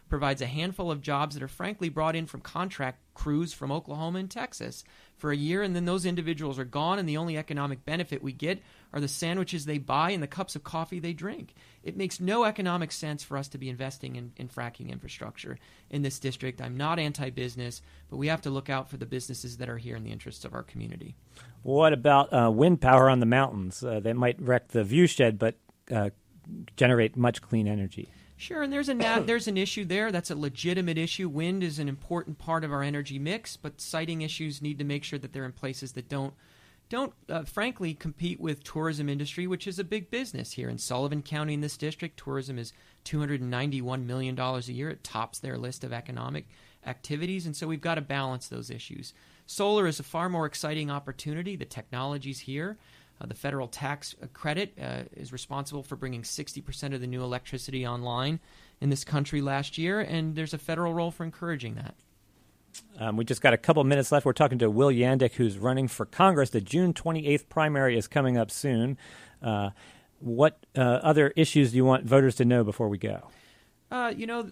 provides a handful of jobs that are frankly brought in from contract crews from Oklahoma and Texas for a year, and then those individuals are gone, and the only economic benefit we get are the sandwiches they buy and the cups of coffee they drink. It makes no economic sense for us to be investing in, in fracking infrastructure in this district. I'm not anti-business, but we have to look out for the businesses that are here in the interests of our community. What about uh, wind power on the mountains? Uh, that might wreck the viewshed, but uh, generate much clean energy. Sure, and there's a na- there's an issue there. That's a legitimate issue. Wind is an important part of our energy mix, but siting issues need to make sure that they're in places that don't, don't uh, frankly, compete with tourism industry, which is a big business here in Sullivan County in this district. Tourism is two hundred ninety-one million dollars a year. It tops their list of economic activities, and so we've got to balance those issues. Solar is a far more exciting opportunity. The technology's here. Uh, the federal tax credit uh, is responsible for bringing sixty percent of the new electricity online in this country last year, and there's a federal role for encouraging that. Um, we just got a couple minutes left. We're talking to Will Yandick, who's running for Congress. The June twenty-eighth primary is coming up soon. Uh, what uh, other issues do you want voters to know before we go? Uh, you know,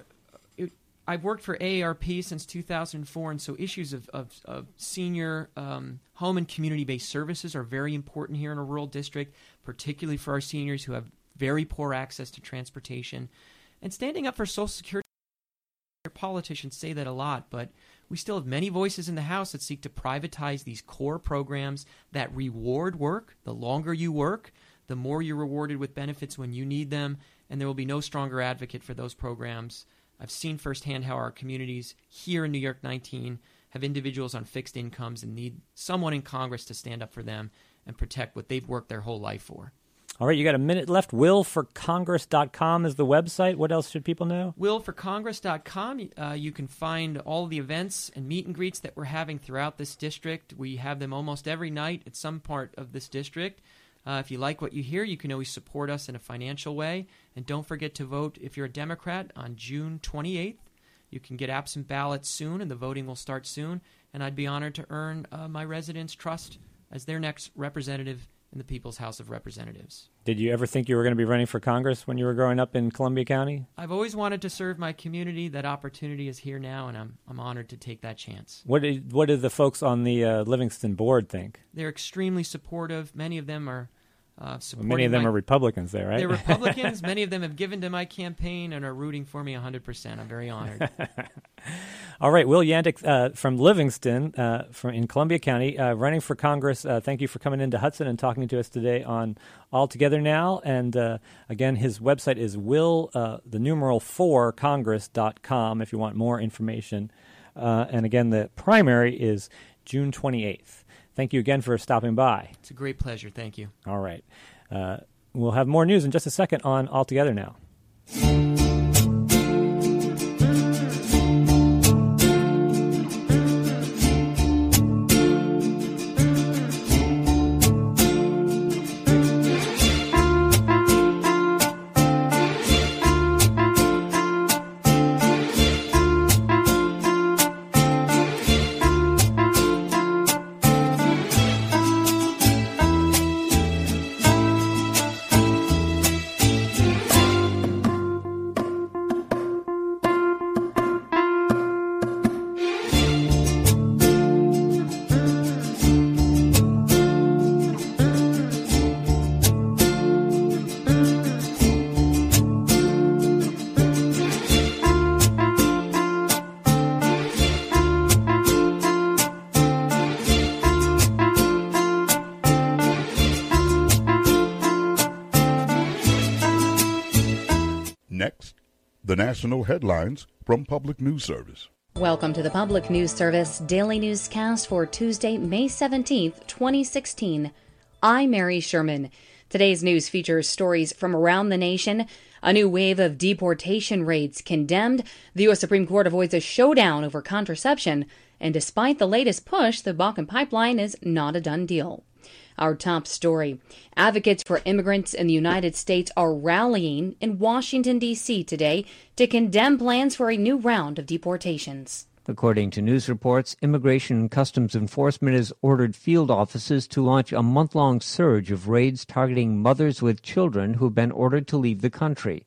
it, I've worked for A A R P since two thousand four, and so issues of, of, of senior um, home and community-based services are very important here in a rural district, particularly for our seniors who have very poor access to transportation. And standing up for Social Security, politicians say that a lot, but we still have many voices in the House that seek to privatize these core programs that reward work. The longer you work, the more you're rewarded with benefits when you need them, and there will be no stronger advocate for those programs. I've seen firsthand how our communities here in New York nineteen have individuals on fixed incomes and need someone in Congress to stand up for them and protect what they've worked their whole life for. All right, you got a minute left. will for congress dot com is the website. What else should people know? will for congress dot com. Uh, you can find all the events and meet and greets that we're having throughout this district. We have them almost every night at some part of this district. Uh, if you like what you hear, you can always support us in a financial way. And don't forget to vote if you're a Democrat on June twenty-eighth. You can get absent ballots soon, and the voting will start soon. And I'd be honored to earn uh, my residents' trust as their next representative in the People's House of Representatives. Did you ever think you were going to be running for Congress when you were growing up in Columbia County? I've always wanted to serve my community. That opportunity is here now, and I'm I'm honored to take that chance. What did, what did the folks on the uh, Livingston board think? They're extremely supportive. Many of them are uh, supporting well, Many of them my, are Republicans there, right? They're Republicans. Many of them have given to my campaign and are rooting for me one hundred percent. I'm very honored. All right, Will Yandick uh, from Livingston, uh, from in Columbia County, uh, running for Congress. Uh, thank you for coming into Hudson and talking to us today on All Together Now. And uh, again, his website is will, uh, the numeral four, congress dot com if you want more information. Uh, and again, the primary is June twenty-eighth. Thank you again for stopping by. It's a great pleasure. Thank you. All right. Uh, we'll have more news in just a second on All Together Now. Next, the national headlines from Public News Service. Welcome to the Public News Service Daily Newscast for Tuesday, May seventeenth, twenty sixteen. I'm Mary Sherman. Today's news features stories from around the nation. A new wave of deportation raids condemned. The U S Supreme Court avoids a showdown over contraception. And despite the latest push, the Bakken pipeline is not a done deal. Our top story. Advocates for immigrants in the United States are rallying in Washington, D C today to condemn plans for a new round of deportations. According to news reports, Immigration and Customs Enforcement has ordered field offices to launch a month-long surge of raids targeting mothers with children who have been ordered to leave the country.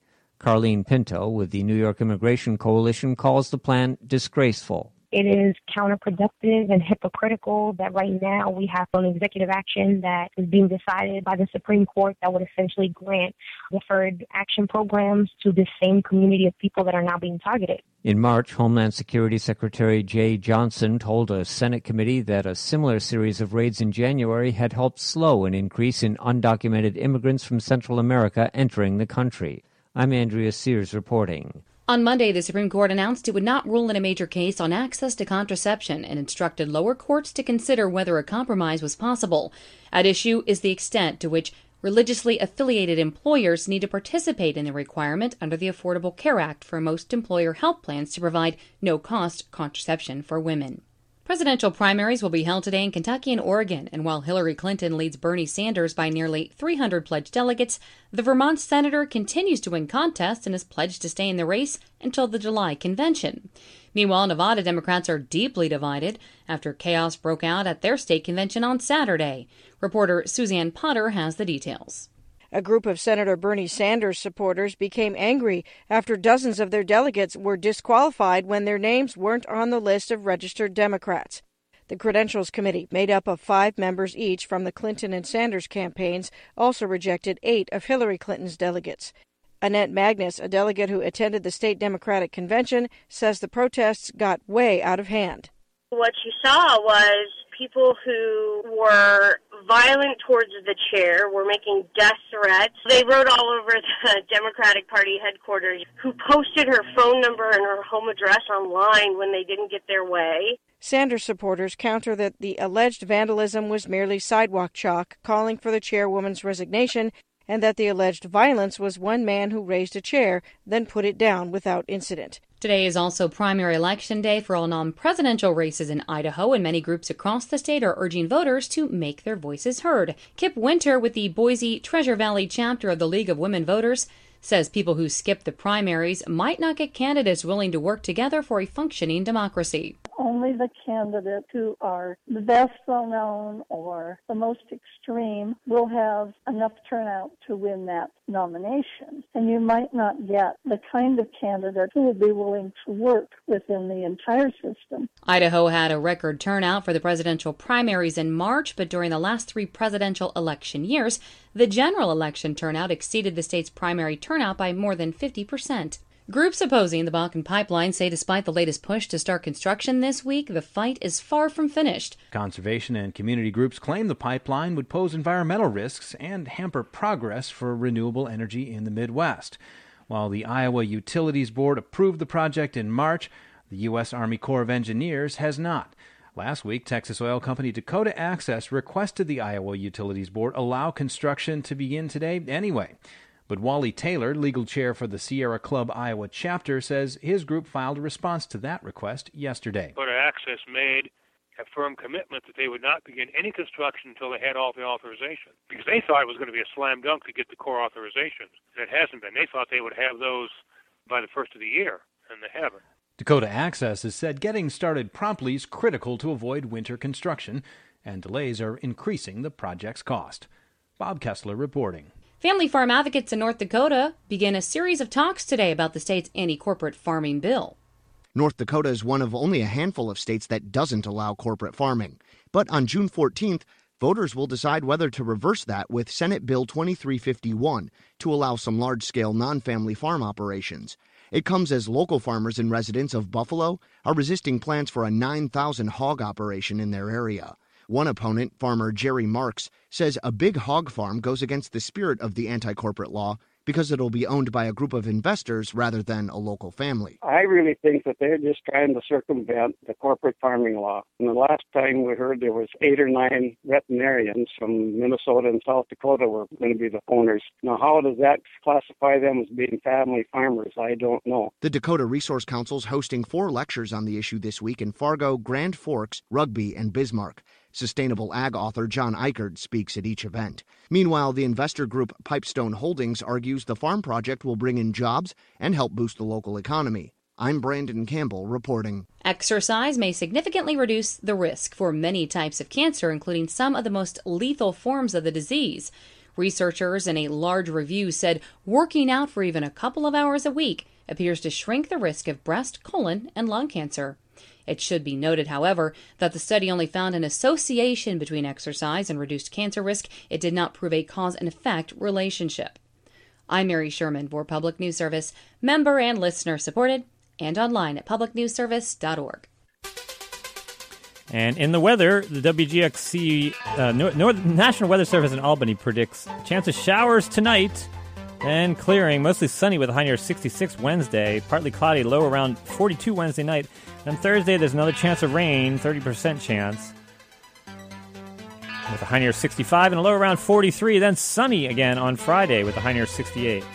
Carlene Pinto with the New York Immigration Coalition calls the plan disgraceful. It is counterproductive and hypocritical that right now we have an executive action that is being decided by the Supreme Court that would essentially grant deferred action programs to this same community of people that are now being targeted. In March, Homeland Security Secretary Jay Johnson told a Senate committee that a similar series of raids in January had helped slow an increase in undocumented immigrants from Central America entering the country. I'm Andrea Sears reporting. On Monday, the Supreme Court announced it would not rule in a major case on access to contraception and instructed lower courts to consider whether a compromise was possible. At issue is the extent to which religiously affiliated employers need to participate in the requirement under the Affordable Care Act for most employer health plans to provide no-cost contraception for women. Presidential primaries will be held today in Kentucky and Oregon, and while Hillary Clinton leads Bernie Sanders by nearly three hundred pledged delegates, the Vermont senator continues to win contests and has pledged to stay in the race until the July convention. Meanwhile, Nevada Democrats are deeply divided after chaos broke out at their state convention on Saturday. Reporter Suzanne Potter has the details. A group of Senator Bernie Sanders supporters became angry after dozens of their delegates were disqualified when their names weren't on the list of registered Democrats. The Credentials Committee, made up of five members each from the Clinton and Sanders campaigns, also rejected eight of Hillary Clinton's delegates. Annette Magnus, a delegate who attended the state Democratic convention, says the protests got way out of hand. What you saw was people who were violent towards the chair, were making death threats. They wrote all over the Democratic Party headquarters, who posted her phone number and her home address online when they didn't get their way. Sanders supporters counter that the alleged vandalism was merely sidewalk chalk, calling for the chairwoman's resignation, and that the alleged violence was one man who raised a chair, then put it down without incident. Today is also primary election day for all non-presidential races in Idaho, and many groups across the state are urging voters to make their voices heard. Kip Winter with the Boise Treasure Valley chapter of the League of Women Voters says people who skip the primaries might not get candidates willing to work together for a functioning democracy. Only the candidates who are the best well-known or the most extreme will have enough turnout to win that nomination. And you might not get the kind of candidate who will be willing to work within the entire system. Idaho had a record turnout for the presidential primaries in March, but during the last three presidential election years, the general election turnout exceeded the state's primary turnout by more than fifty percent. Groups opposing the Bakken pipeline say despite the latest push to start construction this week, the fight is far from finished. Conservation and community groups claim the pipeline would pose environmental risks and hamper progress for renewable energy in the Midwest. While the Iowa Utilities Board approved the project in March, the U S Army Corps of Engineers has not. Last week, Texas oil company Dakota Access requested the Iowa Utilities Board allow construction to begin today anyway. But Wally Taylor, legal chair for the Sierra Club Iowa chapter, says his group filed a response to that request yesterday. Dakota Access made a firm commitment that they would not begin any construction until they had all the authorization, because they thought it was going to be a slam dunk to get the Corps authorization. And it hasn't been. They thought they would have those by the first of the year, and they haven't. Dakota Access has said getting started promptly is critical to avoid winter construction, and delays are increasing the project's cost. Bob Kessler reporting. Family farm advocates in North Dakota begin a series of talks today about the state's anti-corporate farming bill. North Dakota is one of only a handful of states that doesn't allow corporate farming. But on June fourteenth, voters will decide whether to reverse that with Senate Bill twenty-three fifty-one to allow some large-scale non-family farm operations. It comes as local farmers and residents of Buffalo are resisting plans for a nine thousand hog operation in their area. One opponent, farmer Jerry Marks, says a big hog farm goes against the spirit of the anti-corporate law because it'll be owned by a group of investors rather than a local family. I really think that they're just trying to circumvent the corporate farming law. And the last time we heard there was eight or nine veterinarians from Minnesota and South Dakota were going to be the owners. Now, how does that classify them as being family farmers? I don't know. The Dakota Resource Council's hosting four lectures on the issue this week in Fargo, Grand Forks, Rugby, and Bismarck. Sustainable Ag author John Eichert speaks at each event. Meanwhile, the investor group Pipestone Holdings argues the farm project will bring in jobs and help boost the local economy. I'm Brandon Campbell reporting. Exercise may significantly reduce the risk for many types of cancer, including some of the most lethal forms of the disease. Researchers in a large review said working out for even a couple of hours a week appears to shrink the risk of breast, colon, and lung cancer. It should be noted, however, that the study only found an association between exercise and reduced cancer risk. It did not prove a cause and effect relationship. I'm Mary Sherman for Public News Service, member and listener supported, and online at public news service dot org. And in the weather, the W G X C uh, North, North, National Weather Service in Albany predicts chance of showers tonight, then clearing, mostly sunny with a high near sixty-six Wednesday, partly cloudy, low around forty-two Wednesday night. Then Thursday, there's another chance of rain, thirty percent chance, with a high near sixty-five and a low around forty-three. Then sunny again on Friday with a high near sixty-eight.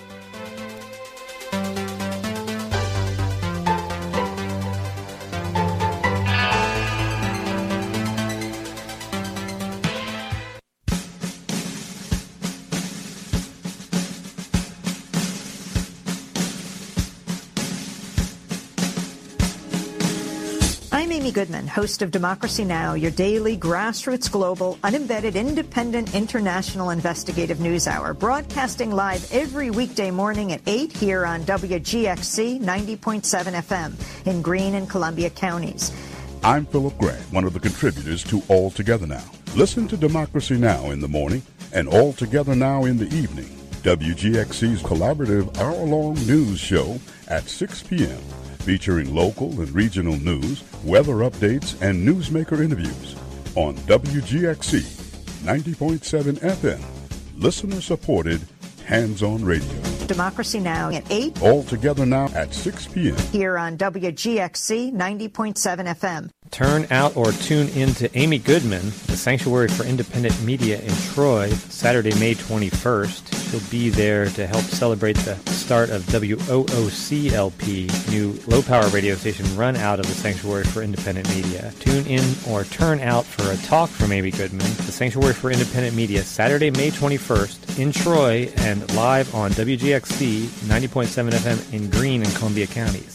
I'm Amy Goodman, host of Democracy Now!, your daily grassroots, global, unembedded, independent, international investigative news hour, broadcasting live every weekday morning at eight here on W G X C ninety point seven F M in Greene and Columbia counties. I'm Philip Gray, one of the contributors to All Together Now. Listen to Democracy Now! In the morning and All Together Now! In the evening. W G X C's collaborative hour-long news show at six p.m., featuring local and regional news, weather updates, and newsmaker interviews on W G X C ninety point seven F M, listener-supported, hands-on radio. Democracy Now! At eight. All Together Now! At six p.m. Here on W G X C ninety point seven F M. Turn out or tune in to Amy Goodman, the Sanctuary for Independent Media in Troy, Saturday, May twenty-first. She'll be there to help celebrate the start of W O O C L P, new low-power radio station run out of the Sanctuary for Independent Media. Tune in or turn out for a talk from Amy Goodman, the Sanctuary for Independent Media, Saturday, May twenty-first in Troy and live on W G X C ninety point seven F M in Greene and Columbia counties.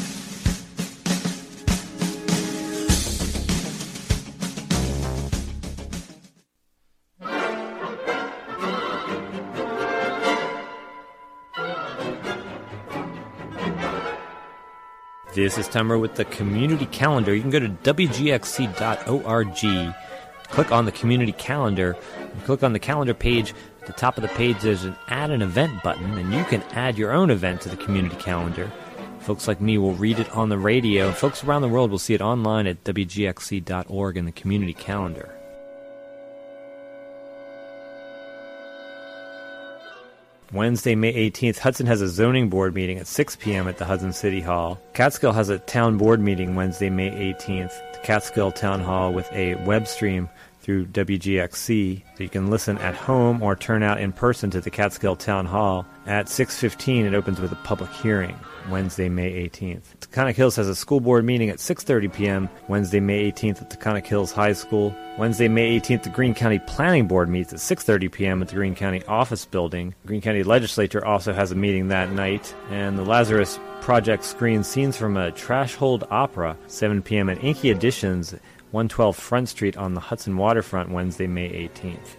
This is Tummer with the Community Calendar. You can go to W G X C dot org, click on the Community Calendar, and click on the calendar page. At the top of the page, there's an Add an Event button, and you can add your own event to the Community Calendar. Folks like me will read it on the radio, and folks around the world will see it online at W G X C dot org in the Community Calendar. Wednesday, May eighteenth, Hudson has a zoning board meeting at six p.m. at the Hudson City Hall. Catskill has a town board meeting Wednesday, May eighteenth. The Catskill Town Hall with a web stream through W G X C, so you can listen at home or turn out in person to the Catskill Town Hall. At six fifteen, it opens with a public hearing, Wednesday, May eighteenth. Taconic Hills has a school board meeting at six thirty p.m. Wednesday, May eighteenth at Taconic Hills High School. Wednesday, May eighteenth, the Greene County Planning Board meets at six thirty p.m. at the Greene County Office Building. The Greene County Legislature also has a meeting that night. And the Lazarus Project screens scenes from a Trash Hold opera, seven p.m. at Inky Editions, one twelve Front Street on the Hudson Waterfront, Wednesday, May eighteenth.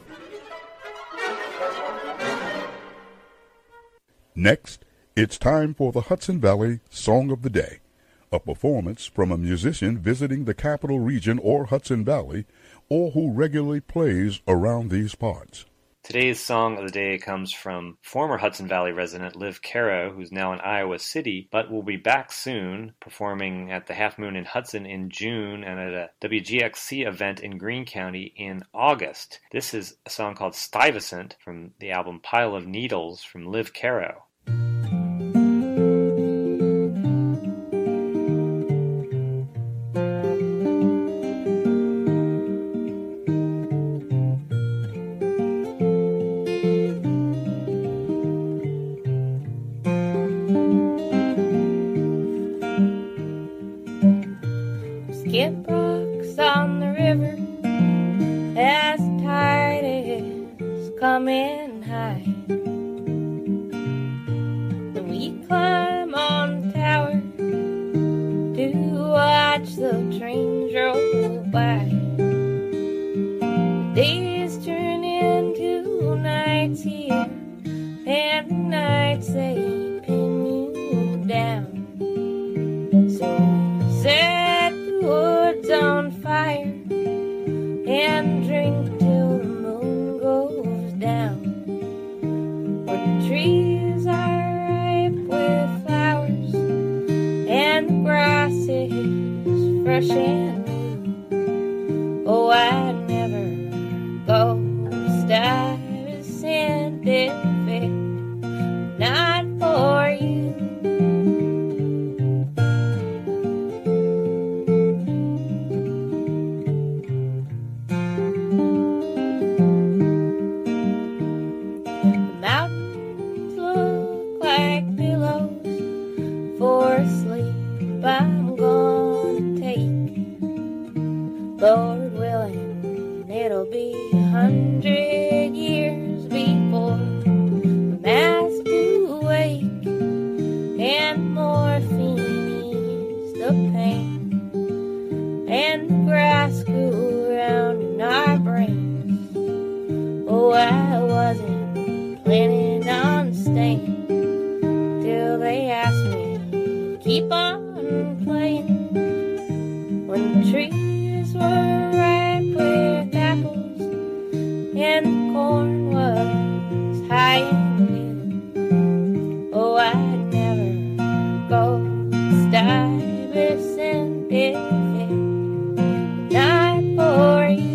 Next, it's time for the Hudson Valley Song of the Day, a performance from a musician visiting the Capital Region or Hudson Valley, or who regularly plays around these parts. Today's Song of the Day comes from former Hudson Valley resident Liv Caro, who's now in Iowa City, but will be back soon, performing at the Half Moon in Hudson in June and at a W G X C event in Greene County in August. This is a song called Stuyvesant from the album Pile of Needles from Liv Caro. Skip rocks on the river as the tide is coming high. Then we climb on the tower to watch the trains roll by. Days turn into nights drink till the moon goes down. Where the trees are ripe with flowers and the grass is fresh and new. Oh, I'd never go Stuyvesant if it not for you. Mountains look like pillows for sleep I'm gonna take. Lord willing, it'll be a hundred years before the mass do wake and morphine ease the pain and the grass grew around in our brains. Oh, I wasn't planning on staying till they asked me to keep on playing. When the trees were ripe with apples and the corn was high and new. Oh, I'd never go Stuyvesant if it not for you.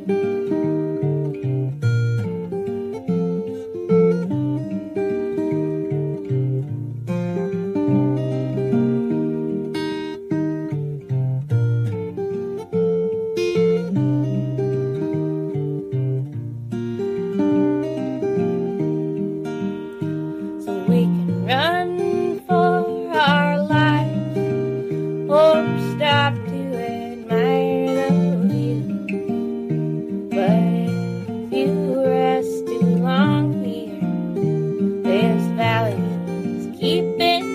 So we can run for our lives or stop to admire the view. But if you rest too long here, this valley is keeping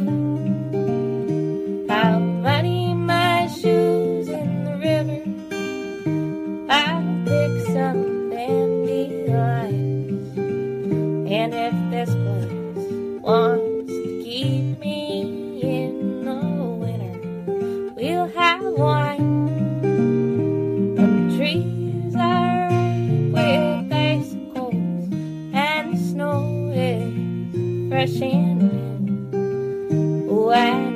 you. I'll muddy my shoes in the river. I'll pick some dandelions. And if this place wants to keep me in the winter, we'll have wine. And the trees are ripe with icicles, and the snow is fresh and new. Oh, I